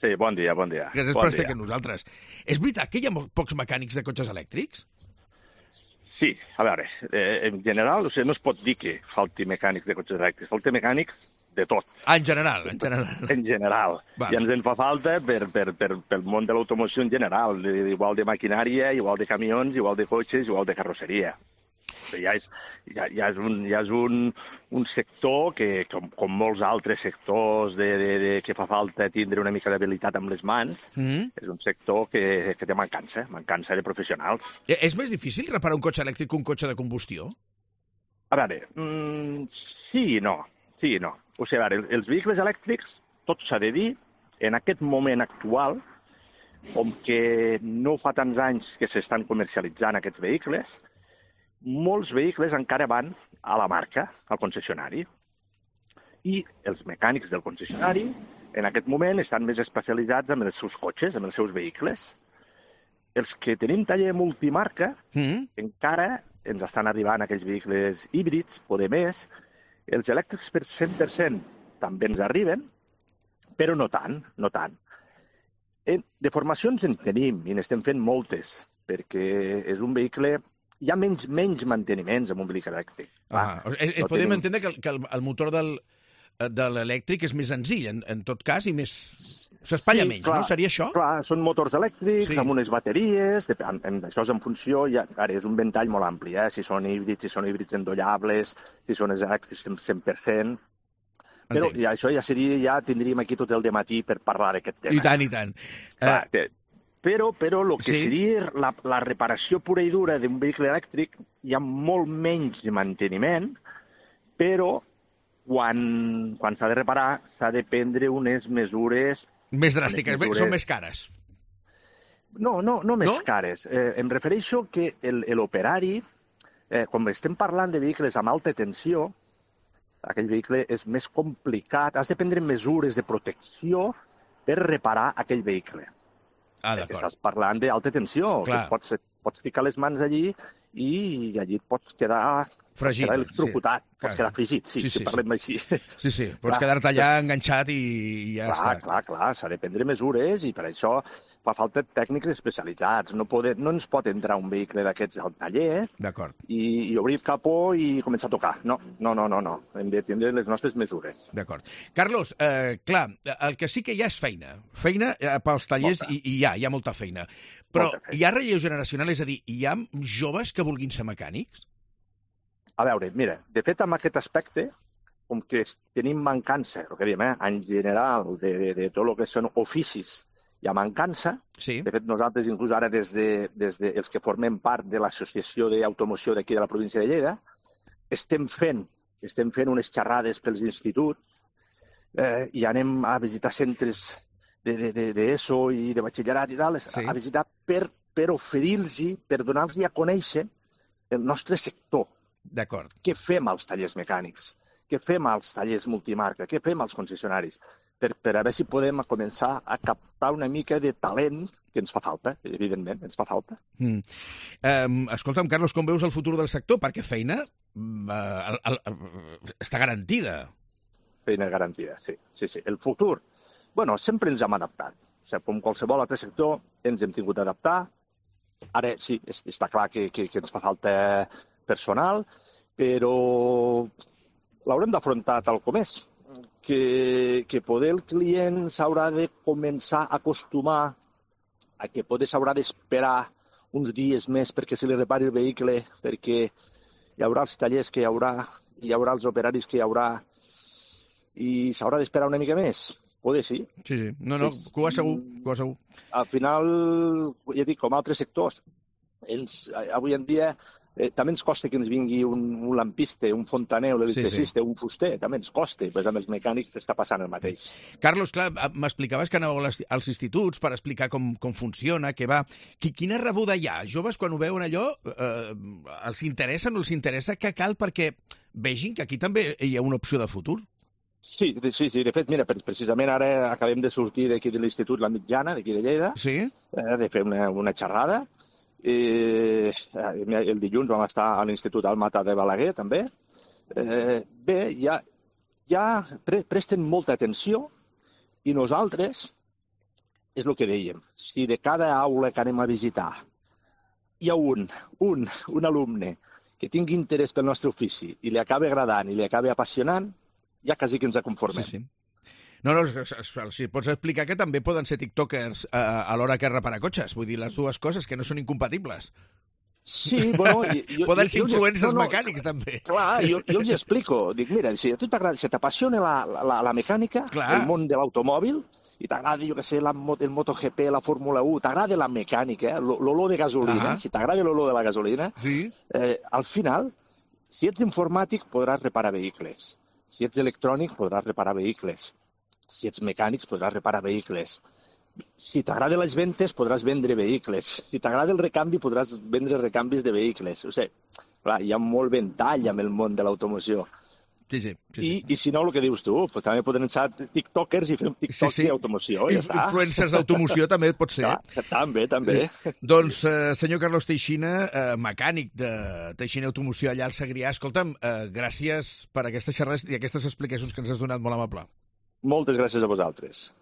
Sí, bon dia, bon dia. Gràcies per estar aquí amb nosaltres. És veritat que hi ha pocs mecànics de cotxes elèctrics? Sí, a veure, en general, no es pot dir que falti mecànics de cotxes elèctrics, falta mecànics de tot. En general. En general. Vale. I ens en fa falta pel món de l'automoció en general, igual de maquinària, igual de camions, igual de cotxes, igual de carrosseria. Ja és un sector que, com molts altres sectors que fa falta tindre una mica d'habilitat amb les mans, és un sector que té mancança de professionals. És més difícil reparar un cotxe elèctric que un cotxe de combustió? A veure, sí i no. O sigui, a veure, els vehicles elèctrics, tot s'ha de dir, en aquest moment actual, com que no fa tants anys que s'estan comercialitzant aquests vehicles, molts vehicles encara van a la marca, al concessionari. I els mecànics del concessionari, en aquest moment, estan més especialitzats en els seus cotxes, en els seus vehicles. Els que tenim taller multimarca, encara ens estan arribant aquells vehicles híbrids, poder més. Els elèctrics per 100% també ens arriben, però no tant. De formacions en tenim i n'estem fent moltes, perquè és un vehicle... Hi ha menys manteniments amb un vehicle elèctric. Podem entendre que el motor de l'elèctric és més senzill, en tot cas, i més... s'espatlla menys, no? Seria això? Clar, són motors elèctrics, amb unes bateries, això és en funció, ara és un ventall molt ampli, si són híbrids endollables, si són elèctrics 100%, però això ja tindríem aquí tot el dematí per parlar d'aquest tema. I tant. Clar, però el que seria la reparació pura i dura d'un vehicle elèctric, hi ha molt menys manteniment, però quan s'ha de reparar s'ha de prendre unes mesures... Més dràstiques, són més cares. No més cares. Em refereixo que l'operari, quan estem parlant de vehicles amb alta tensió, aquell vehicle és més complicat, has de prendre mesures de protecció per reparar aquell vehicle. Que estàs parlant d'alta tensió, que pots ficar les mans allí i allí et pots quedar electrocutat, pots quedar fregit, si parlem així. Sí, pots quedar-te allà enganxat i ja està. Clar, s'ha de prendre mesures i per això fa falta tècnics especialitzats. No ens pot entrar un vehicle d'aquests al taller i obrir el capó i començar a tocar. No. Hem de tindre les nostres mesures. D'acord. Carlos, clar, el que sí que hi ha és feina. Feina pels tallers i hi ha molta feina. Però hi ha relleu generacional, és a dir, hi ha joves que vulguin ser mecànics? A veure, mira, de fet, amb aquest aspecte, com que tenim mancança, el que diem, en general, de tot el que són oficis, hi ha mancança. De fet, nosaltres, inclús ara, des els que formem part de l'Associació d'Automoció d'aquí de la província de Lleida, estem fent unes xerrades pels instituts i anem a visitar centres d'ESO i de batxillerat i tal, a visitar per oferir-los, per donar-los a conèixer el nostre sector. D'acord. Què fem als tallers mecànics? Què fem als tallers multimarca? Què fem als concessionaris? Per a veure si podem començar a captar una mica de talent que ens fa falta, evidentment, ens fa falta. Escolta'm, Carlos, com veus el futur del sector? Perquè feina està garantida. Feina garantida, sí. El futur... Bueno, sempre ens hem adaptat. O sigui, com qualsevol altre sector, ens hem tingut d'adaptar. Ara, sí, està clar que ens fa falta personal, però l'haurem d'afrontar tal com és. Que poder el client s'haurà de començar a acostumar a que poder s'haurà d'esperar uns dies més perquè se li repari el vehicle, perquè hi haurà els tallers que hi haurà els operaris que hi haurà, i s'haurà d'esperar una mica més. Poder sí. Sí. No, que ho assegur. Al final, ja dic, com altres sectors, avui en dia també ens costa que ens vingui un lampista, un fontaner, un electricista, un fuster, també ens costa, però amb els mecànics està passant el mateix. Carlos, clar, m'explicaves que aneu als instituts per explicar com funciona, què va. Quina rebuda hi ha? Joves, quan ho veuen allò, els interessa, no els interessa? Què cal perquè vegin que aquí també hi ha una opció de futur? Sí. De fet, mira, precisament ara acabem de sortir d'aquí de l'Institut La Mitjana, d'aquí de Lleida, de fer una xerrada. El dilluns vam estar a l'Institut Almata de Balaguer, també. Bé, ja presten molta atenció i nosaltres és el que dèiem. Si de cada aula que anem a visitar hi ha un alumne que tingui interès pel nostre ofici i li acabi agradant i li acabi apassionant, ja quasi que ens conformem. Sí. No, si pots explicar que també poden ser tiktokers a l'hora que reparar cotxes. Vull dir, les dues coses que no són incompatibles. Sí, bueno... Poden ser influencers mecànics, també. Clar, jo els explico. Dic, mira, si a tu t'agrada, si t'apassiona la mecànica, el món de l'automòbil, i t'agrada, jo què sé, el MotoGP, la Fórmula 1, t'agrada la mecànica, l'olor de gasolina, si t'agrada l'olor de la gasolina, al final, si ets informàtic, podràs reparar vehicles. Si ets electrònic, podràs reparar vehicles. Si ets mecànic, podràs reparar vehicles. Si t'agraden les ventes, podràs vendre vehicles. Si t'agrada el recanvi, podràs vendre recanvis de vehicles. O sigui, clar, hi ha molt ventall amb el món de l'automoció. Sí. I si no, el que dius tu, pues, també podem ser tiktokers i fem tiktoks d'automoció. Influencers d'automoció també pot ser. Clar, també. Doncs, senyor Carlos Teixina, mecànic de Teixina Automoció allà al Segrià, escolta'm, gràcies per aquestes xerrades i aquestes explicacions que ens has donat, molt amable. Moltes gràcies a vosaltres.